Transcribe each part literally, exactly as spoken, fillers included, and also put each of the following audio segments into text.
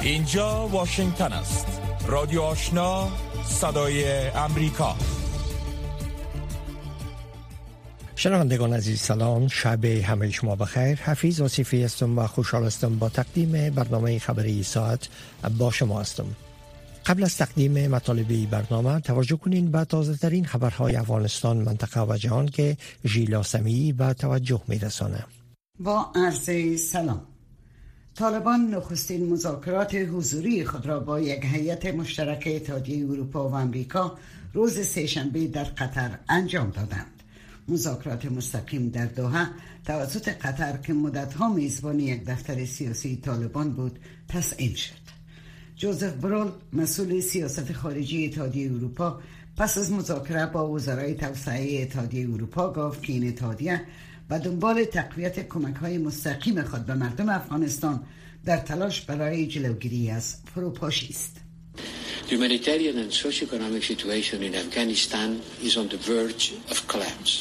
اینجا واشنگتن است. رادیو آشنا، صدای امریکا. شنوندگان عزیز سلام، شب همه شما بخیر. حفیظ آصفی هستم و خوشحال هستم با تقدیم برنامه خبری ساعت با شما هستم. قبل از تقدیم مطالب برنامه توجه کنین به تازه ترین خبرهای افغانستان، منطقه و جهان که ژیلا سمیعی به توجه میرسانه. با عرض سلام. طالبان نخستین مذاکرات حضوری خود را با یک هیئت مشترک اتحادیه اروپا و آمریکا روز سه‌شنبه در قطر انجام دادند. مذاکرات مستقیم در دوحه توسط قطر که مدت‌ها میزبان یک دفتر سیاسی طالبان بود تسعیم شد. جوزف برول، مسئول سیاست خارجی اتحادیه اروپا، پس از مذاکره با وزرای توسعه اتحادیه اروپا گفت که این اتحادیه و دنبال تقویت کمک‌های مستقیم خود به مردم افغانستان در تلاش برای جلوگیری از فروپاشی است. The humanitarian and socio-economic situation in Afghanistan is on the verge of collapse.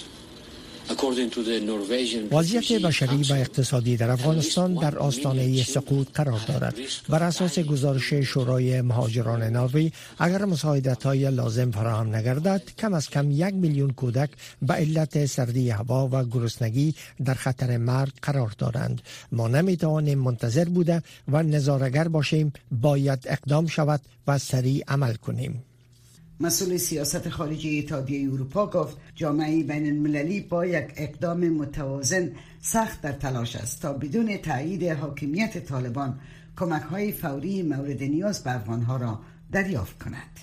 وضعیت بشری و اقتصادی در افغانستان در آستانه سقوط قرار دارد. بر اساس گزارش شورای مهاجران نروژ، اگر مساعدت‌های لازم فراهم نگردد، کم از کم یک میلیون کودک به علت سردی هوا و گرسنگی در خطر مرگ قرار دارند. ما نمی‌توانیم منتظر بوده و نظاره‌گر باشیم. باید اقدام شود و سریع عمل کنیم. مسئول سیاست خارجی اتحادیه اروپا گفت جامعه بین المللی با یک اقدام متوازن سخت در تلاش است تا بدون تایید حاکمیت طالبان کمک‌های فوری مورد نیاز به افغان‌ها را دریافت کند.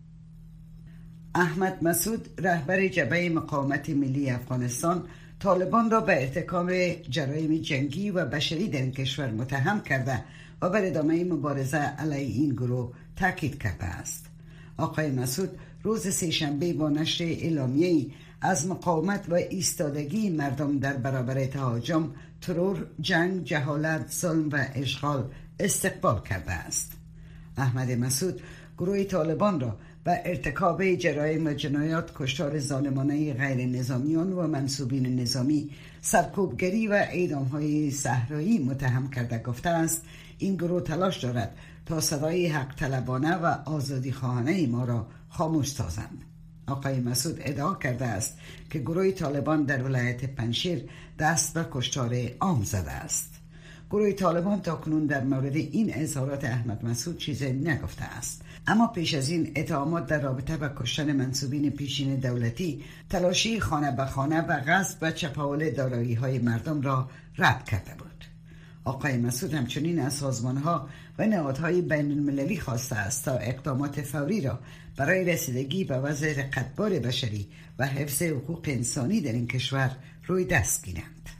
احمد مسعود، رهبر جبهه مقاومت ملی افغانستان، طالبان را به ارتکاب جرایم جنگی و بشری در این کشور متهم کرده و بر ادامه مبارزه علیه این گروه تاکید کرده است. آقای مسعود روز سه‌شنبه با نشر اعلامیه‌ای از مقاومت و ایستادگی مردم در برابر تهاجم، ترور، جنگ، جهالت، ظلم و اشغال استقبال کرده است. احمد مسعود گروه طالبان را به ارتکاب جرایم و جنایات، کشتار ظالمانه غیر نظامیان و منسوبین نظامی، سرکوبگری و اعدام‌های صحرایی متهم کرده گفته است این گروه تلاش دارد تا صدای حق طلبانه و آزادی خواهانه ما را خاموش سازند. آقای مسعود ادعا کرده است که گروه طالبان در ولایت پنجشیر دست به کشتار عام زده است. گروه طالبان تاکنون در مورد این اظهارات احمد مسعود چیزی نگفته است، اما پیش از این اتهامات در رابطه با کشتن منسوبین پیشین دولتی، تلاشی خانه به خانه و غصب و چپاول دارایی‌های مردم را رد کرده بود. آقای مسعود همچنین از سازمان‌ها و نهادهای بین المللی خواسته است تا اقدامات فوری را برای رسیدگی به وضع رقتبار بشری و حفظ حقوق انسانی در این کشور روی دست گیرند.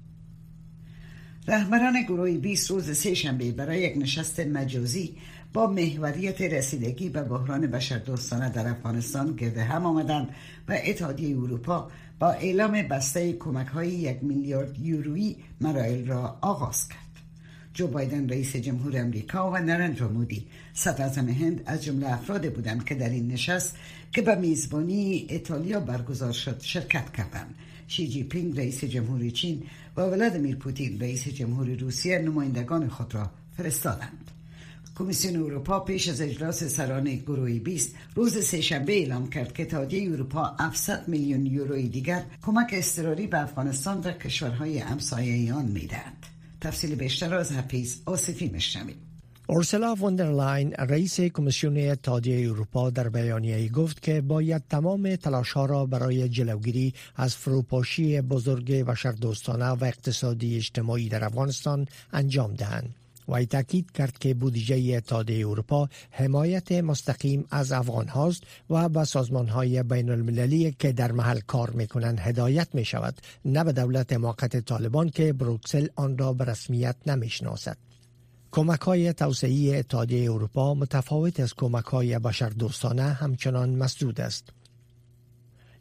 رهبران گروه بیست روز سه‌شنبه برای یک نشست مجازی با محوریت رسیدگی به بحران بشردوستانه در افغانستان گرد هم آمدند و اتحادیه اروپا با اعلام بسته کمک‌های یک میلیارد یورویی مراحل را آغاز کرد. جو بایدن رئیس جمهور امریکا و نرندرا مودی صدراعظم هند از جمله افراد بودند که در این نشست که به میزبانی ایتالیا برگزار شد شرکت کردند. شی جی پینگ رئیس جمهور چین و ولادیمیر پوتین رئیس جمهور روسیه نمایندگان خود را فرستادند. کمیسیون اروپا پیش از اجلاس سران گروه بیست روز سه‌شنبه اعلام کرد که اتحادیه اروپا هفتصد میلیون یوروی دیگر کمک اضطراری به افغانستان و کشورهای همسایه آن می‌دهد. تفصیل بیشتر از حفیظ آصفی میشنوید. اورسولا فون در لاین رئیس کمیسیون اتحادیه اروپا در بیانیه‌ای گفت که باید تمام تلاش‌ها را برای جلوگیری از فروپاشی بزرگ بشردوستانه و اقتصادی اجتماعی در افغانستان انجام دهند. و تاکید کرد که بودجه اتحادیه اروپا حمایت مستقیم از افغان هاست و به سازمان های بین المللی که در محل کار می کنند هدایت می شود، نه به دولت موقت طالبان که بروکسل آن را به رسمیت نمی شناسد. کمک های توسعه‌ای اتحادیه اروپا متفاوت از کمک های بشردوستانه همچنان مسدود است.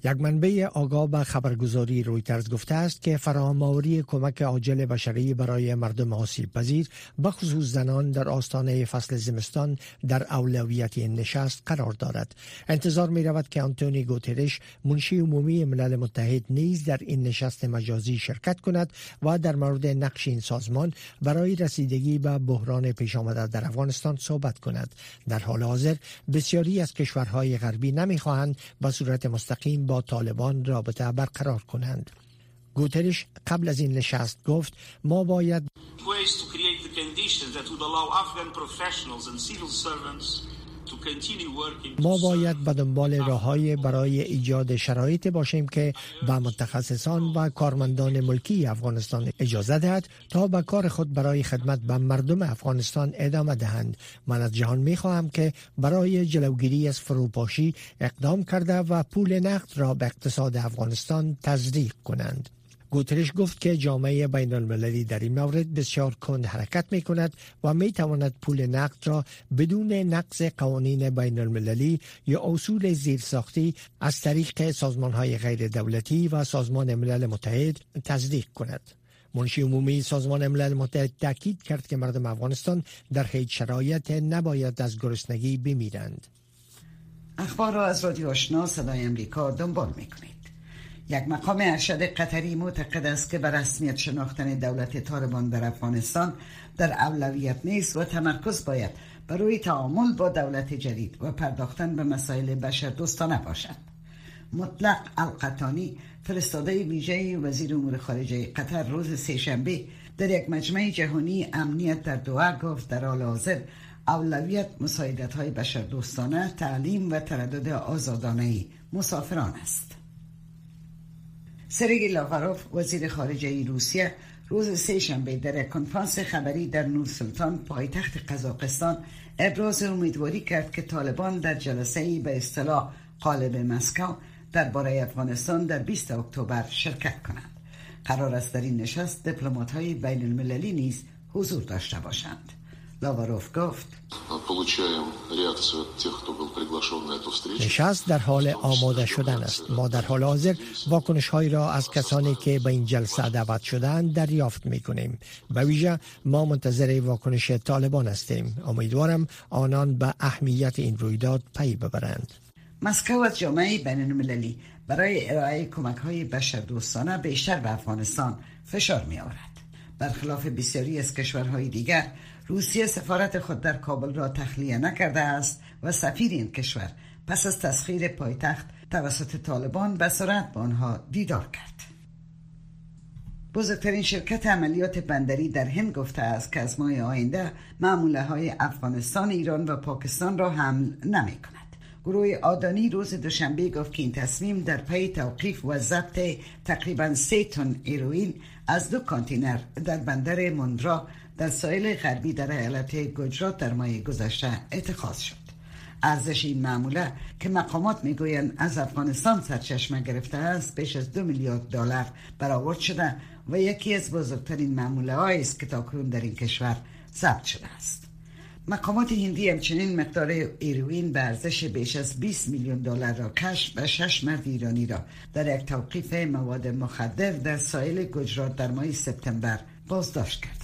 یک منبع آگاه به خبرگزاری رویترز گفته است که فراهم‌آوری کمک عاجل بشری برای مردم آسیب پذیر به خصوص زنان در آستانه فصل زمستان در اولویت این نشست قرار دارد. انتظار می رود که آنتونی گوترش منشی عمومی ملل متحد نیز در این نشست مجازی شرکت کند و در مورد نقش این سازمان برای رسیدگی به بحران پیش آمده در افغانستان صحبت کند. در حال حاضر بسیاری از کشورهای غربی نمی‌خواهند به صورت مستقیم با طالبان رابطه برقرار کنند. گوترش قبل از این نشست گفت ما باید ما باید به دنبال راه‌های برای ایجاد شرایط باشیم که به متخصصان و کارمندان ملکی افغانستان اجازه دهد تا به کار خود برای خدمت به مردم افغانستان ادامه دهند. من از جهان می‌خواهم که برای جلوگیری از فروپاشی اقدام کرده و پول نقد را به اقتصاد افغانستان تزریق کنند. گوترش گفت که جامعه بین المللی در این مورد بسیار کند حرکت می کند و می تواند پول نقد را بدون نقض قوانین بین المللی یا اصول زیرساختی از طریق سازمان های غیر دولتی و سازمان ملل متحد تزریق کند. منشی عمومی سازمان ملل متحد تاکید کرد که مردم افغانستان در هیچ شرایط نباید از گرسنگی بمیرند. اخبار را از رادیو آشنا صدای امریکا دنبال می کنید. یک مقام ارشد قطری معتقد است که به رسمیت شناختن دولت طالبان در افغانستان در اولویت نیست و تمرکز باید بر روی تعامل با دولت جدید و پرداختن به مسائل بشردوستانه باشد. مطلق القطانی فرستاده ویژه وزیر امور خارجه قطر روز سه‌شنبه در یک مجمع جهانی امنیت در دوحه گفت در حال حاضر اولویت مساعدت‌های بشردوستانه، تعلیم و تردد آزادانه مسافران است. سرگئی لاوروف وزیر خارجه روسیه روز سه‌شنبه در یک کنفرانس خبری در نورسلطان پایتخت قزاقستان ابراز امیدواری کرد که طالبان در جلسه‌ای به اصطلاح قالب مسکو درباره افغانستان در بیستم اکتبر شرکت کنند. قرار است در این نشست دیپلمات‌های بین المللی نیز حضور داشته باشند. لاوروف گفت نشست در حال آماده شدن است. ما در حال حاضر واکنش های را از کسانی که به این جلسه دعوت شدند دریافت می کنیم. به ویژه ما منتظر واکنش طالبان هستیم. امیدوارم آنان به اهمیت این رویداد پی ببرند. مسکو از جامعه بین المللی برای ارائه کمک های بشردوستانه بیشتر به افغانستان فشار می آورد. برخلاف بسیاری از کشورهای دیگر، روسیه سفارت خود در کابل را تخلیه نکرده است و سفیر این کشور پس از تسخیر پایتخت توسط طالبان به سرعت با آنها دیدار کرد. بزرگترین شرکت عملیات بندری در هند گفته است که از ماه آینده معامله های افغانستان، ایران و پاکستان را حمل نمی کند. گروه آدانی روز دوشنبه گفت که این تصمیم در پی توقیف و ضبط تقریباً سه تن هروئین از دو کانتینر در بندر موندرا در ساحل غربی در ایالت گجرات در ماه گذشته اتخاذ شد. ارزش این معامله که مقامات میگویند از افغانستان سرچشمه گرفته است بیش از دو میلیارد دلار برآورد شده و یکی از بزرگترین معامله هایی است که تاکنون در این کشور ثبت شده است. مقامات هندی همچنین مقدار هروئین به ارزش بیش از بیست میلیون دلار را کشف و شش مرد ایرانی را در یک توقیف مواد مخدر در ساحل گجرات در ماه سپتامبر بازداشت کردند.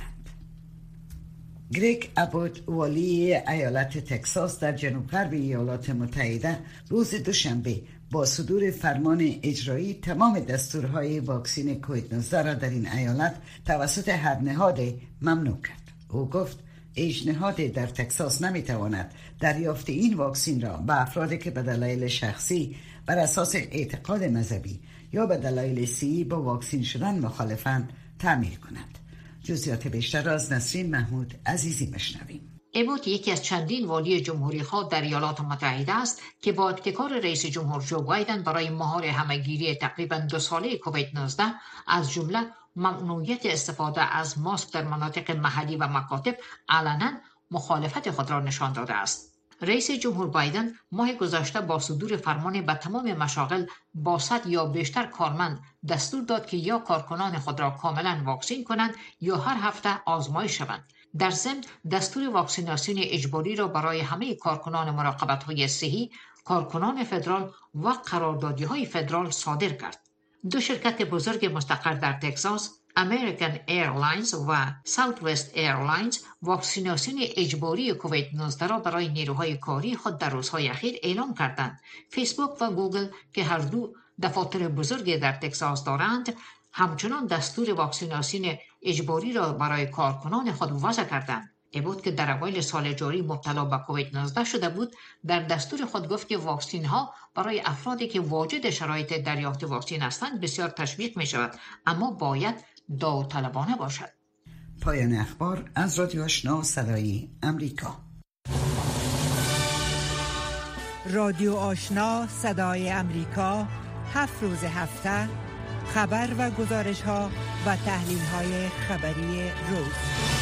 گریگ ابوت، والی ایالت تگزاس در جنوب غرب ایالات متحده، روز دوشنبه با صدور فرمان اجرایی تمام دستورهای واکسین کووید نوزده را در این ایالت توسط هر نهاد ممنوع کرد. او گفت هیچ نهادی در تگزاس نمیتواند دریافت این واکسین را به افرادی که به دلایل شخصی بر اساس اعتقاد مذهبی یا به دلایل صحی با واکسین شدن مخالفند تعمیل کند. جزئیات بیشتر را از نسرین محمود عزیزی مشنویم. ابوت یکی از چندین والی جمهوری خواه در ایالات متحده است که با ابتکار رئیس جمهور جو بایدن برای مهار همهگیری تقریبا دو ساله کووید نوزده از جمله ممنوعیت استفاده از ماسک در مناطق محلی و مکاتب علنا مخالفت خود را نشان داده است. رئیس جمهور بایدن ماه گذشته با صدور فرمان به تمام مشاغل با صد یا بیشتر کارمند دستور داد که یا کارکنان خود را کاملا واکسین کنند یا هر هفته آزمایش شوند. در ضمن دستور واکسیناسیون اجباری را برای همه کارکنان مراقبت‌های صحی کارکنان فدرال و قراردادی‌های فدرال صادر کرد. دو شرکت بزرگ مستقر در تگزاس، امریکن ایرلاینز و ساوت وست ایرلاینز، واکسیناسیون اجباری کووید نوزده را برای نیروهای کاری خود در روزهای اخیر اعلام کردند. فیسبوک و گوگل که هر دو دفاتر بزرگ در تگزاس دارند، همچنان دستور واکسیناسیون اجباری را برای کارکنان خود وضع کردند. ای بود که در اوایل سال جاری مبتلا به کووید نوزده شده بود، در دستور خود گفت که واکسین ها برای افرادی که واجد شرایط دریافت واکسین هستند بسیار تشویق می شود، اما باید داوطلبانه باشد. پایان اخبار از رادیو آشنا صدای امریکا. رادیو آشنا صدای امریکا، هفت روز هفته خبر و گزارش ها و تحلیل های خبری روز.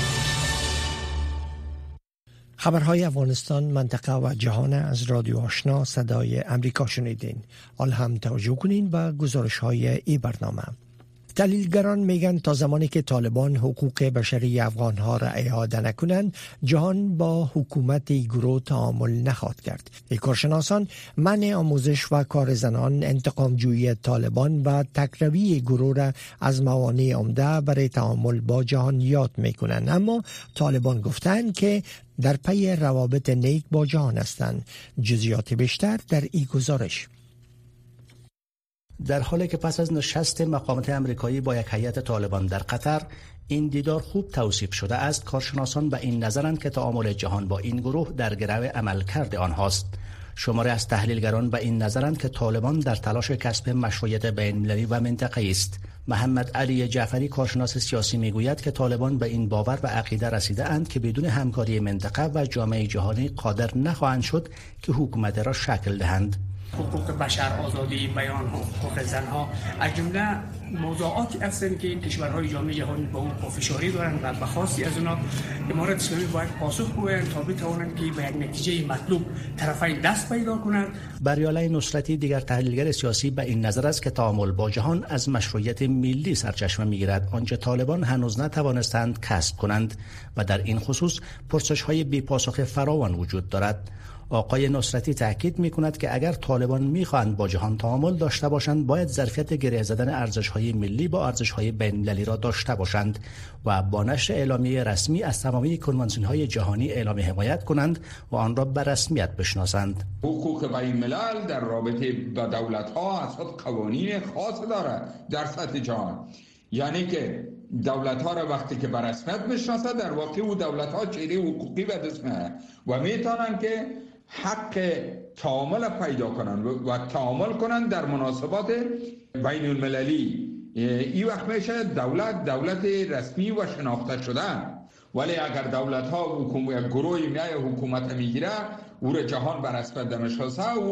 خبرهای افغانستان، منطقه و جهان از رادیو آشنا صدای امریکا شنیدین. حال هم توجه کنین به گزارش های این برنامه. تحلیلگران میگن تا زمانی که طالبان حقوق بشری افغانها را اعاده نکنند، جهان با حکومت گروه تعامل نخواهد کرد. کارشناسان منع آموزش و کار زنان، انتقام جویی طالبان و تکروی گروه را از موانع عمده برای تعامل با جهان یاد میکنند، اما طالبان گفتند که در پی روابط نیک با جهان هستند. جزئیات بیشتر در این گزارش. در حالی که پس از نشست مقامات امریکایی با یک هیئت طالبان در قطر این دیدار خوب توصیف شده است، کارشناسان به این نظرند که تعامل جهان با این گروه در گرو عملکرد آنهاست. شماری از تحلیلگران به این نظرند که طالبان در تلاش کسب مشروعیت بین‌المللی و منطقه‌ای است. محمد علی جعفری کارشناس سیاسی میگوید که طالبان به این باور و عقیده رسیده اند که بدون همکاری منطقه و جامعه جهانی قادر نخواهند شد که حکومت را شکل دهند. حقوق بشر، آزادی بیان، حقوق زنها از جمله موضوعاتی هستند که این کشورهای جامعه جهانی با اون پافشاری دارند و بخواستی از اونا امارات اسلامی باید پاسخ گویند تا بتوانند که به یک نتیجه مطلوب طرفین دست پیدا کنند. بریالای نصرتی دیگر تحلیلگر سیاسی به این نظر است که تعامل با جهان از مشروعیت ملی سرچشمه میگیرد، آنچه طالبان هنوز نتوانستند کسب کنند و در این خصوص پرسش‌های بی پاسخ فراوان وجود دارد. آقای نصرتی تاکید می‌کند که اگر طالبان می‌خواهند با جهان تعامل داشته باشند، باید ظرفیت گره زدن ارزش‌های ملی با ارزش‌های بین‌المللی را داشته باشند و با نشر اعلامیه رسمی از تمامی کنوانسیون‌های جهانی اعلام حمایت کنند و آن را به رسمیت بشناسند. حقوق بین‌الملل در رابطه با دولت‌ها اساس قوانین خاص دارد در سطح جهان، یعنی که دولت‌ها را وقتی که به رسمیت بشناسه، در واقع او دولت‌ها چهره حقوقی به دست می‌آورند و می‌توانند که حق تعامل پیدا کنند و تعامل کنند در مناسبات بین المللی. این وقت میشه دولت دولت رسمی و شناخته شده. ولی اگر دولت ها حکومت گروهی میای حکومت میگیره، او را جهان به رسمیت نمیشناسه، او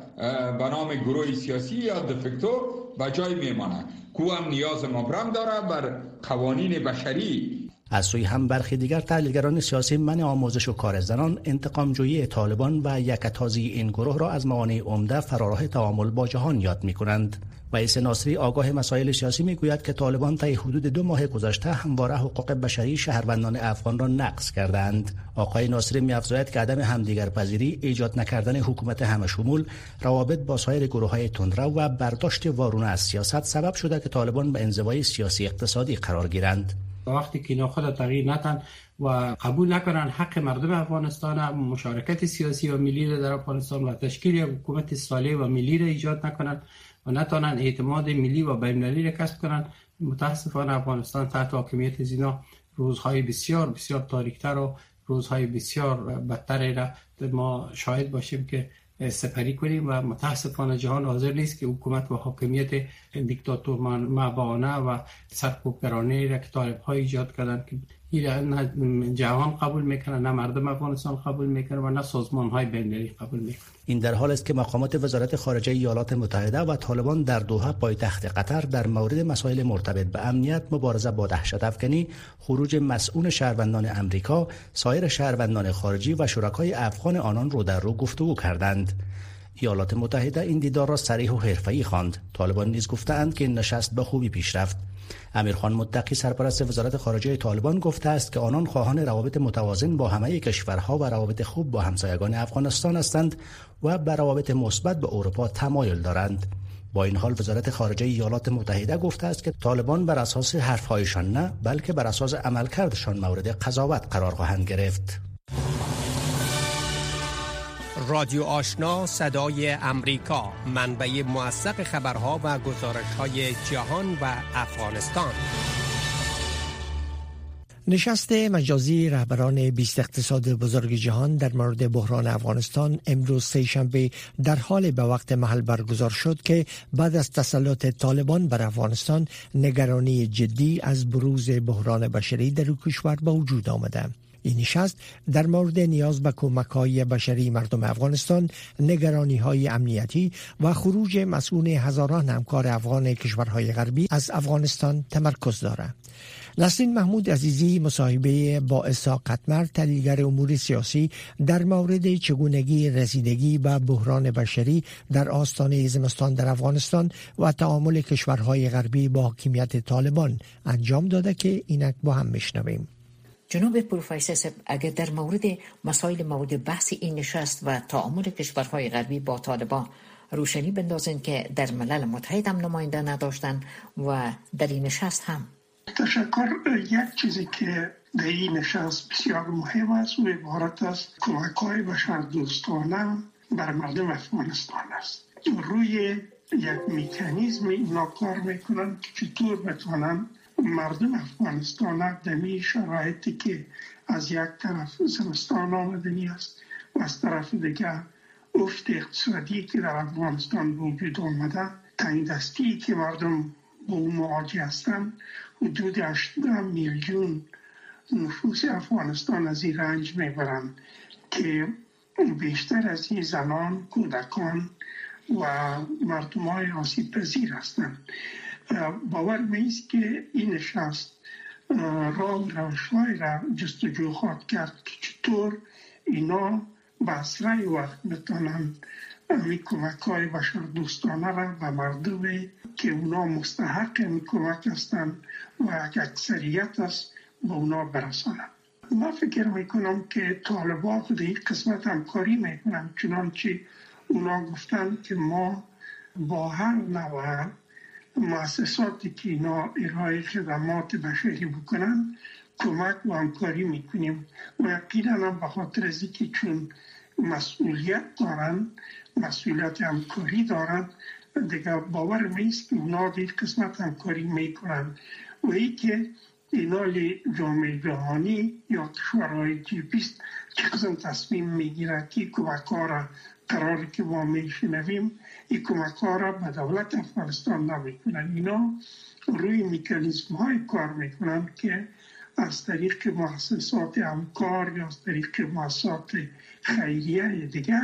به نام گروه سیاسی یا دفکتو به جای میمانه که هم نیاز مبرم داره بر قوانین بشری. از سوی هم برخی دیگر تحلیلگران سیاسی منع آموزش و کار زنان، انتقام جویی طالبان و یکتازی این گروه را از موانع عمده فراراه تعامل با جهان یاد می‌کنند. ویس ناصری آگاه مسائل سیاسی میگوید که طالبان طی حدود دو ماه گذشته همواره حقوق بشری شهروندان افغان را نقض کردند. آقای ناصری می‌افزاید که عدم همدیگرپذیری، ایجاد نکردن حکومت همشمول، روابط با سایر گروه‌های تندرو و برداشت وارونه از سیاست سبب شده که طالبان به انزوای سیاسی اقتصادی قرار گیرند. وقتی که اینا خود تغییر ندن و قبول نکنن حق مردم افغانستان، مشارکت سیاسی و ملی را در افغانستان و تشکیل حکومت صالح و ملی را ایجاد نکنن و نتونن اعتماد ملی و بین‌المللی را کسب کنن، متاسفانه افغانستان تحت حاکمیت زینا روزهای بسیار بسیار تاریک‌تر و روزهای بسیار بدتر را ما شاهد باشیم که سپری کنیم و متاسفانه جهان حاضر نیست که حکومت و حاکمیت دیکتاتور مبانه و سرکوبگرانه را که طالب‌ها ایجاد کردن که نه جهان قبول میکنه، نه مردم افغانستان قبول میکنه و نه سازمان‌های بین‌المللی قبول میکنه. این در حال است که مقامات وزارت خارجه ایالات متحده و طالبان در دوحه پایتخت قطر در مورد مسائل مرتبط به امنیت، مبارزه با دهشت افکنی، خروج مسئول شهروندان امریکا، سایر شهروندان خارجی و شرکای افغان آنان رو در رو گفتگو کردند. ایالات متحده این دیدار را صریح و حرفه‌ای خواند. طالبان نیز گفتند که این نشست به خوبی پیش رفت. امیرخان متقی سرپرست وزارت خارجه طالبان گفته است که آنان خواهان روابط متوازن با همه کشورها و روابط خوب با همسایگان افغانستان هستند و به روابط مثبت به اروپا تمایل دارند. با این حال وزارت خارجه ایالات متحده گفته است که طالبان بر اساس حرفهایشان نه بلکه بر اساس عملکردشان مورد قضاوت قرار خواهند گرفت. رادیو آشنا صدای امریکا، منبع موثق خبرها و گزارش‌های جهان و افغانستان. نشست مجازی رهبران بیست اقتصاد بزرگ جهان در مورد بحران افغانستان امروز سه‌شنبه در حال به وقت محل برگزار شد که بعد از تسلط طالبان بر افغانستان نگرانی جدی از بروز بحران بشری در کشور به وجود آمده. این نشست در مورد نیاز به کمک‌های بشری مردم افغانستان، نگرانی‌های امنیتی و خروج مسئول هزاران همکار افغان کشورهای غربی از افغانستان تمرکز دارد. نسرین محمود عزیزی مصاحبه با اسحاق قطمر، تحلیلگر امور سیاسی، در مورد چگونگی رسیدگی به بحران بشری در آستانه زمستان در افغانستان و تعامل کشورهای غربی با حاکمیت طالبان انجام داده که اینک با هم میشنویم. جناب پروفسور، اگر در مورد مسائل مورد بحث این نشست و تعامل کشورهای غربی با طالبان روشنی بندازین که در ملل متحد هم نماینده نداشتن و در این نشست هم. تشکر. یک چیزی که در این نشست بسیار مهم است و عبارت از کمک‌های بشردوستانه بر مردم افغانستان است. روی یک مکانیزم اینا کار میکنن که چطور بتونن مردم افغانستان در این شرایطی که از یک طرف زمستان آمدنی است و از طرف دیگر افت اقتصادی که در افغانستان وجود آمده، تنگ دستی که مردم با اون مواجه هستند، حدود هشده میلیون نفوس افغانستان از این رنج میبرند که بیشتر از این زنان، کودکان و مردم های آسیب پذیر هستند. باور میست که این نشست راه روش‌های را جستجو خواهد کرد که چطور اینا به اسرع وقت بتونن این کمک‌های بشردوستانه را به مردمی که اونا مستحق این کمک هستند و یک اکثریت است به اونا برسانند. من فکر میکنم که طالبان خود این قسمت همکاری میکنن، چنانچه اونا گفتن که ما با هر نوع مؤسساتی که اینا ارائه خدمات بشری بکنن کمک و همکاری میکنیم و یقینا هم به خاطر از اینکه چون مسئولیت دارن، مسئولیت همکاری دارن، دیگه باور میست که اونا دید قسمت همکاری میکنن و ای که اینا جامعه جهانی یا کشورهای جی بیست چه قسم تصمیم میگیره که کمک ها را قراری که ما میشنویم این کمک ها را به دولت افغانستان نمیکنن. اینا روی مکانیزم های کار میکنن که از طریق مؤسسات همکار یا از طریق مؤسسات خیریه دیگه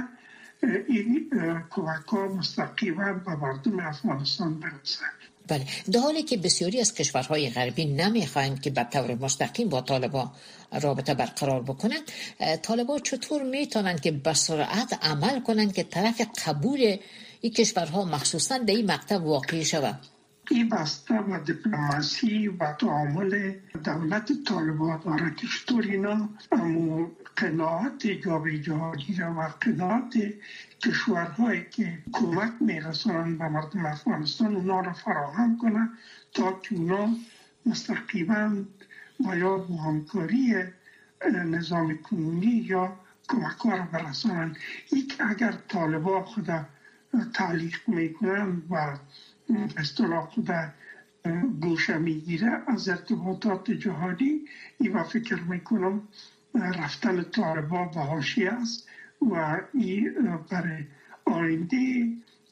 این کمک ها مستقیما به مردم افغانستان برسند. بله، در حالی که بسیاری از کشورهای غربی نمیخواهند که به طور مستقیم با طالبان رابطه برقرار بکنند، طالبان چطور میتونند که به سرعت عمل کنند که طرف قبول این کشورها مخصوصا در این مقطع واقع شود؟ این بسته و دیپلماسی و تعامل دولت طالبان داره که چطور اینا امو قناعت جامعه جهانی و قناعت کشورهایی که کمک میرسانند به مردم افغانستان اونا را فراهم کنند تا که اونا مستقیما و یا با همکاری نظام کنونی یا کمک ها را برسانند. این که اگر طالبان خود تعلیق میکنند و اصطلاح خود گوشه میگیره از ارتباطات جهانی، این فکر میکنم رفتن طالبان به حاشیه است و این برای آینده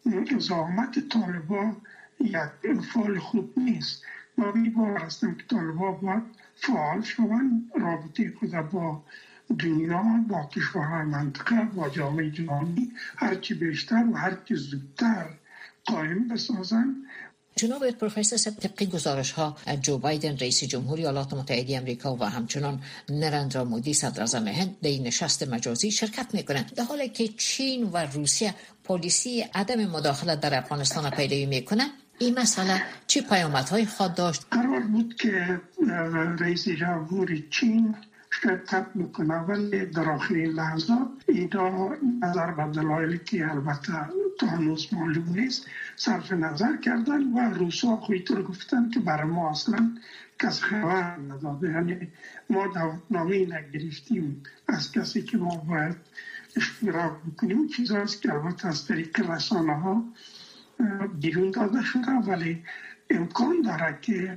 زحمت طالبان یک فعال خوب نیست. ما میباور هستم که طالبان باید فعال شوند، رابطه خود با دنیا، با کشورهای منطقه، با جامعه جهانی هرچی بیشتر و هرچی زودتر قایم بسازن جناب پروفسور صاحب، طبق گزارش ها جو بایدن رئیس جمهوری ایالات متحده آمریکا و همچنان نریندرا مودی صدر اعظم هند در این نشست مجازی شرکت میکنند، در حالی که چین و روسیه پالیسی عدم مداخله در افغانستان پیروی میکنند. این مسئله چه پیامدهایی خواهد داشت؟ قرار بود که رئیس جمهوری چین شرکت میکنه، ولی در آخرین لحظات اینا نظر به دلایلی که البته تا هنوز معلوم نیست صرف نظر کردن و روسا خویطور گفتن که برای ما اصلا کس خبر نداده. یعنی ما دعوتنامه نگرفتیم از کسی که ما باید اشتراک بکنیم، چیزهاییست که البته از طریق رسانه ها بیرون داده شده، ولی امکان داره که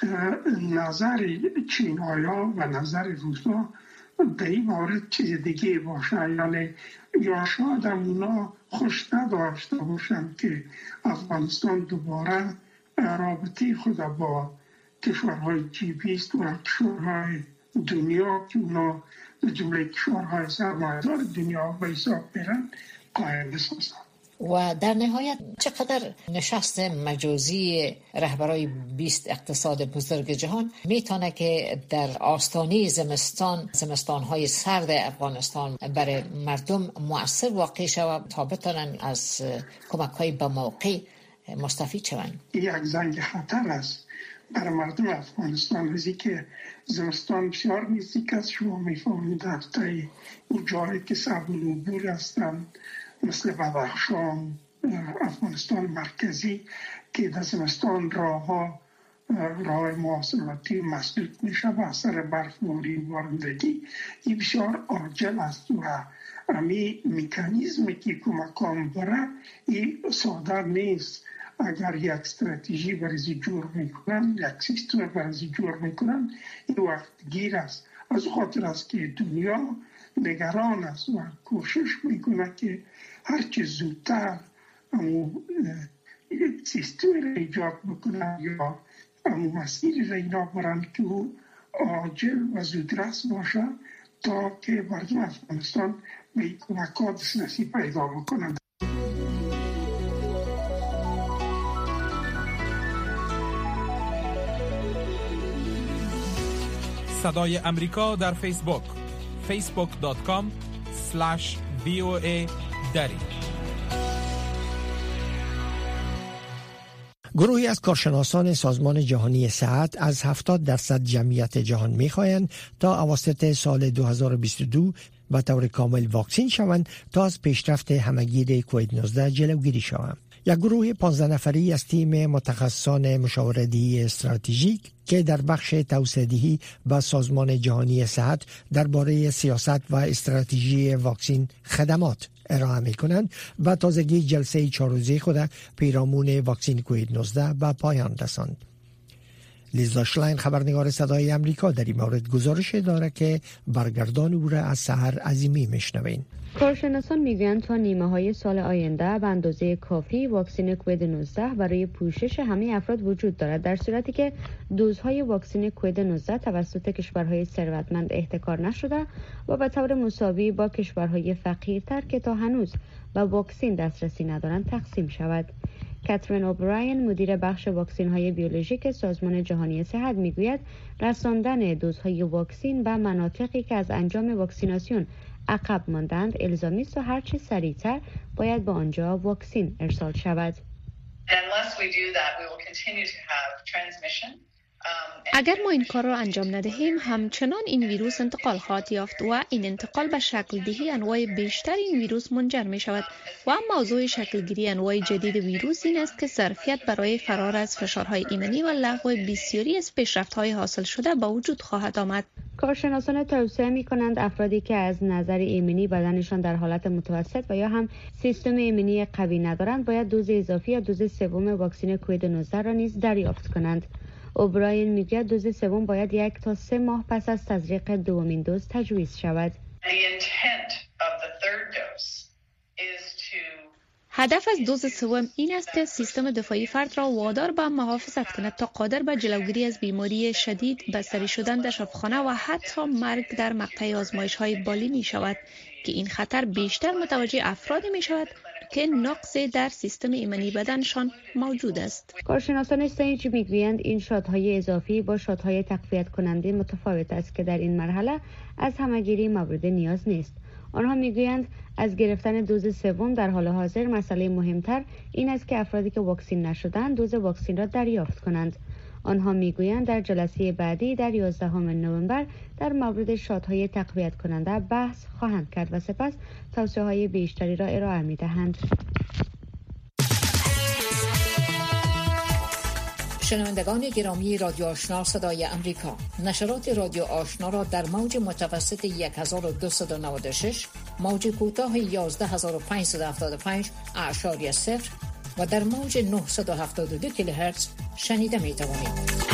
نظر چین‌ها و نظر روسا در این مورد چیز دیگه باشه. یعنی یا شاید اونا خوش نداشته باشن که افغانستان دوباره رابطه خود با کشورهای جی بیست و کشورهای دنیا که اونا جمله کشورهای سرمایه‌دار دنیا به حساب برن قائم بسازن. و در نهایت چقدر نشست مجازی رهبرای بیست اقتصاد بزرگ جهان میتونه که در آستانه زمستان زمستانهای سرد افغانستان برای مردم مؤثر واقع شود تا بتونن از کمک‌های به موقع مستفید شوند؟ یک زنگ خطر است برای مردم افغانستان، وزی که زمستان بسیار نزدیک است. شما میفهمید در اون جایی که صعب العبور هستند مثل بدخشان، افغانستان مرکزی که در زمستان راه ها راه مواصلاتی مسدود میشه به اثر برفباری و بارندگی، این بسیار عاجل است و امی مکانیزمی که کمکان بره این ساده نیست. اگر یک استراتژی برای جور میکنن، یک سیستم برای جور میکنن، این وقت گیر است. از خاطر است که دنیا نگران است و کوشش میکنه که هرچه زودتر امو سیستم را ایجاد بکنن یا امو مسیر را اینا برن که او عاجل و زودرس باشه تا که مردم افغانستان به کمکات سنسی پیدا بکنن. صدای امریکا در فیسبوک فیسبوک دات کام اسلش وی او ای دری. گروهی از کارشناسان سازمان جهانی صحت از هفتاد درصد جمعیت جهان می‌خواهند تا اواسط سال دو هزار و بیست و دو به طور کامل واکسین شوند تا از پیشرفت همهگیر کووید نوزده جلوگیری شوند. یک گروه پانزده نفری از تیم متخصصان مشاوره‌دهی استراتژیک که در بخش توسعه‌دهی به سازمان جهانی صحت درباره سیاست و استراتژی واکسین خدمات ارائه می‌کنند و تازگی جلسه چهار روزه خود پیرامون واکسین کووید نوزده به پایان رساند. لیزا شلاین خبرنگار صدای امریکا در این مورد گزارش دارد که برگردان او را از سحر عظیمی میشنوین. کارشناسان میگویند تا نیمه های سال آینده به اندازه کافی واکسن کووید نوزده برای پوشش همه افراد وجود دارد، در صورتی که دوزهای واکسن کووید نوزده توسط کشورهای ثروتمند احتکار نشده و به طور مساوی با کشورهای فقیرتر که تا هنوز به واکسن دسترسی ندارند تقسیم شود. کاترین اوبراین مدیر بخش واکسن های بیولوژیک سازمان جهانی صحت میگوید رساندن دوزهای واکسن به مناطقی که از انجام واکسیناسیون عقب ماندند الزامی است و هرچه سریعتر باید به آنجا واکسن ارسال شود. اگر ما این کار را انجام ندهیم همچنان این ویروس انتقال خواهد یافت و این انتقال به شکل دهی انواع بیشتر این ویروس منجر می شود و موضوع شکلگیری انواع جدید ویروس این است که ظرفیت برای فرار از فشارهای ایمنی و لغو بسیاری از پیشرفت‌های حاصل شده با وجود خواهد آمد. کارشناسان توصیه می کنند افرادی که از نظر ایمنی بدنشان در حالت متوسط و یا هم سیستم ایمنی قوی ندارند باید دوز اضافی یا دوز سوم واکسن کووید نوزده را نیز دریافت کنند. اوبراین میگوید دوز سوم باید یک تا سه ماه پس از تزریق دومین دوز تجویز شود. هدف از دوز سوم این است که سیستم دفاعی فرد را وادار به محافظت کند تا قادر به جلوگیری از بیماری شدید، بستری شدن در شفاخانه و حتی مرگ در مقطع آزمایش‌های بالینی شود که این خطر بیشتر متوجه افرادی می شود که نقصی در سیستم ایمنی بدنشان موجود است. کارشناسان سنج میگویند این شات‌های اضافی با شات‌های تقویت کننده متفاوت است که در این مرحله از همه‌گیری مورد نیاز نیست. آنها میگویند از گرفتن دوز سوم در حال حاضر مسئله مهمتر این است که افرادی که واکسین نشدند دوز واکسین را دریافت کنند. آنها میگویند در جلسه بعدی در یازدهم نوامبر در مورد شات‌های تقویت کننده بحث خواهند کرد و سپس توصیه‌های بیشتری را ارائه می‌دهند. شنوندگان گرامی رادیو آشنا صدای امریکا، نشرات رادیو آشنا را در موج متوسط دوازده صد و نود و شش، موج کوتاه یازده هزار و پانصد و هفتاد و پنج اعشاری صفر و در موج نهصد و هفتاد و دو کیلوهرتز شنیده می توانید.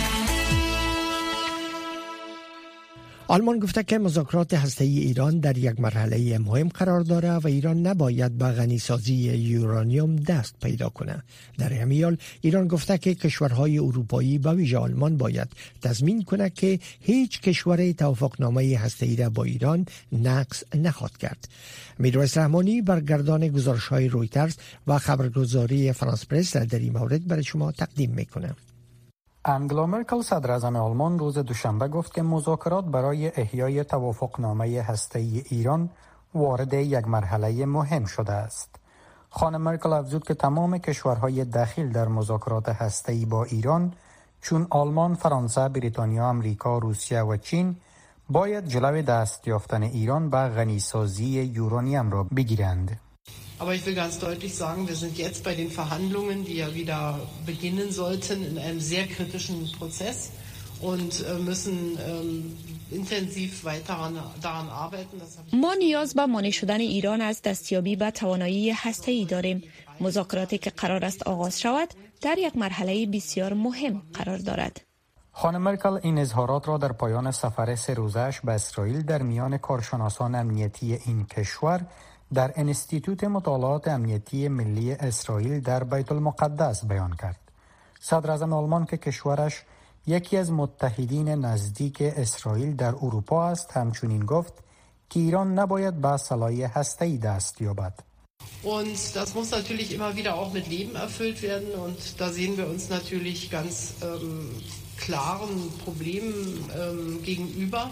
آلمان گفته که مذاکرات هسته‌ای ایران در یک مرحله مهم قرار دارد و ایران نباید به غنیسازی یورانیوم دست پیدا کنه. در همین حال ایران گفته که کشورهای اروپایی به ویژه آلمان باید تضمین کنه که هیچ کشور توافقنامه هسته‌ای را با ایران نقض نخواهد کرد. میرویس رحمانی برگردان گزارش‌های رویترز و خبرگزاری فرانس پرس در این مورد برای شما تقدیم میکنه. انگلا مرکل صدر اعظم آلمان روز دوشنبه گفت که مذاکرات برای احیای توافقنامه هسته‌ای ایران وارد یک مرحله مهم شده است. خانم مرکل افزود که تمام کشورهای دخیل در مذاکرات هسته‌ای با ایران چون آلمان، فرانسه، بریتانیا، آمریکا، روسیه و چین باید جلوی دست یافتن ایران به غنیسازی یورانیم را بگیرند. Aber ich will ganz deutlich sagen, wir sind jetzt bei den Verhandlungen, die ja wieder beginnen sollten, in einem sehr kritischen Prozess und müssen intensiv weiter daran arbeiten. ما نیاز به مانع شدن ایران از دستیابی به توانایی هسته‌ای داریم. مذاکراتی که قرار است آغاز شود در یک مرحله بسیار مهم قرار دارد. خانم مرکل این اظهارات را در پایان سفر سه روزه‌اش به اسرائیل در میان کارشناسان امنیتی این کشور در انستیتوت مطالعات امنیتی ملی اسرائیل در بیت المقدس بیان کرد. صدر اعظم آلمان که کشورش یکی از متحدین نزدیک اسرائیل در اروپا است همچنین گفت که ایران نباید به سلاح هسته‌ای دست یابد. Und das muss natürlich immer wieder auch mit Leben erfüllt werden und da sehen wir uns natürlich ganz ähm, klaren Problemen ähm, gegenüber.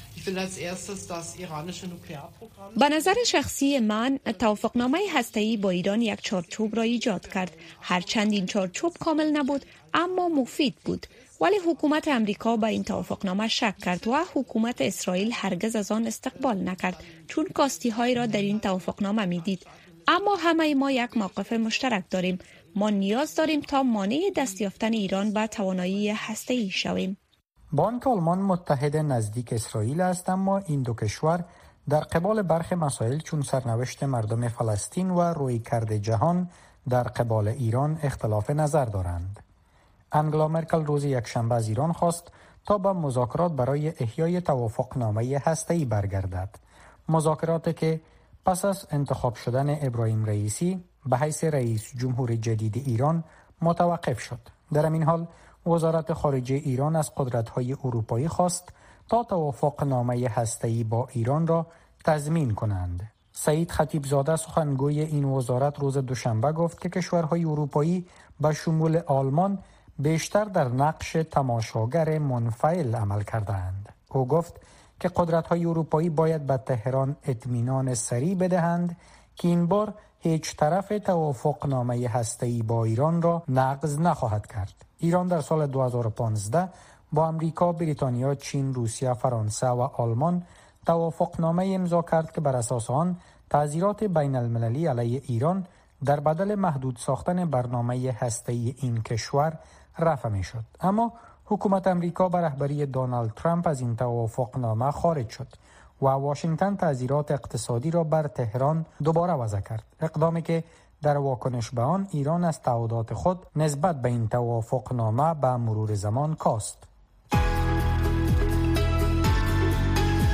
به نظر شخصی من توافقنامه هسته‌ای با ایران یک چارچوب را ایجاد کرد. هرچند این چارچوب کامل نبود اما مفید بود. ولی حکومت امریکا با این توافقنامه شک کرد و حکومت اسرائیل هرگز از آن استقبال نکرد چون کاستی های را در این توافقنامه میدید. اما همه ما یک موقف مشترک داریم. ما نیاز داریم تا مانع دست یافتن ایران به توانایی هسته‌ای شویم. با آنکه آلمان متحد نزدیک اسرائیل است اما این دو کشور در قبال برخی مسائل چون سرنوشت مردم فلسطین و رویکرد جهان در قبال ایران اختلاف نظر دارند. انگلا مرکل روز یکشنبه از ایران خواست تا به مذاکرات برای احیای توافقنامه هسته‌ای برگردد. مذاکراتی که پس از انتخاب شدن ابراهیم رئیسی به حیث رئیس جمهور جدید ایران متوقف شد. در این حال وزارت خارجه ایران از قدرت‌های اروپایی خواست تا توافقنامه هسته‌ای با ایران را تضمین کنند. سعید خطیبزاده سخنگوی این وزارت روز دوشنبه گفت که کشورهای اروپایی به شمول آلمان بیشتر در نقش تماشاگر منفعل عمل کردند. او گفت که قدرت‌های اروپایی باید به تهران اطمینان سریع بدهند که این بار هیچ طرف توافقنامه هسته‌ای با ایران را نقض نخواهد کرد. ایران در سال دو هزار و پانزده با امریکا، بریتانیا، چین، روسیه، فرانسه و آلمان توافقنامه امضا کرد که بر اساس آن تعزیرات بین المللی علیه ایران در بدل محدود ساختن برنامه هسته‌ای این کشور رفع می شد. اما حکومت امریکا به رهبری دونالد ترامپ از این توافقنامه خارج شد و واشنگتن تعزیرات اقتصادی را بر تهران دوباره وضع کرد. اقدامی که در واکنش به آن ایران از تعهدات خود نسبت به این توافقنامه به مرور زمان کاست.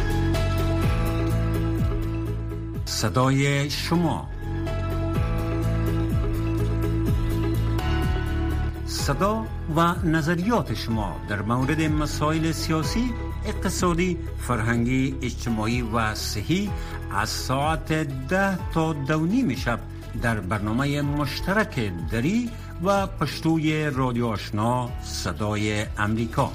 صدای شما صدا و نظریات شما در مورد مسائل سیاسی، اقتصادی، فرهنگی، اجتماعی و صحی از ساعت ده تا دو نیم شب در برنامه مشترک دری و پشتوی رادیو آشنا صدای امریکا.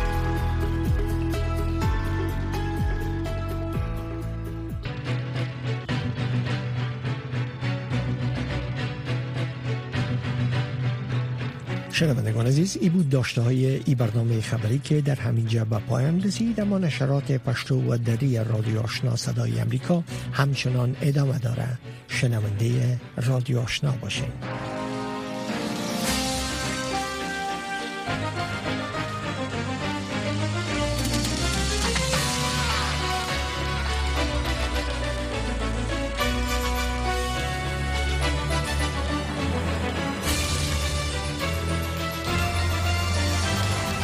شنوندگان عزیز، ای بود داشته های ای برنامه خبری که در همینجا به پایان رسید، اما نشرات پشتو و دری رادیو آشنا صدای امریکا همچنان ادامه داره. شنونده رادیو آشنا باشین.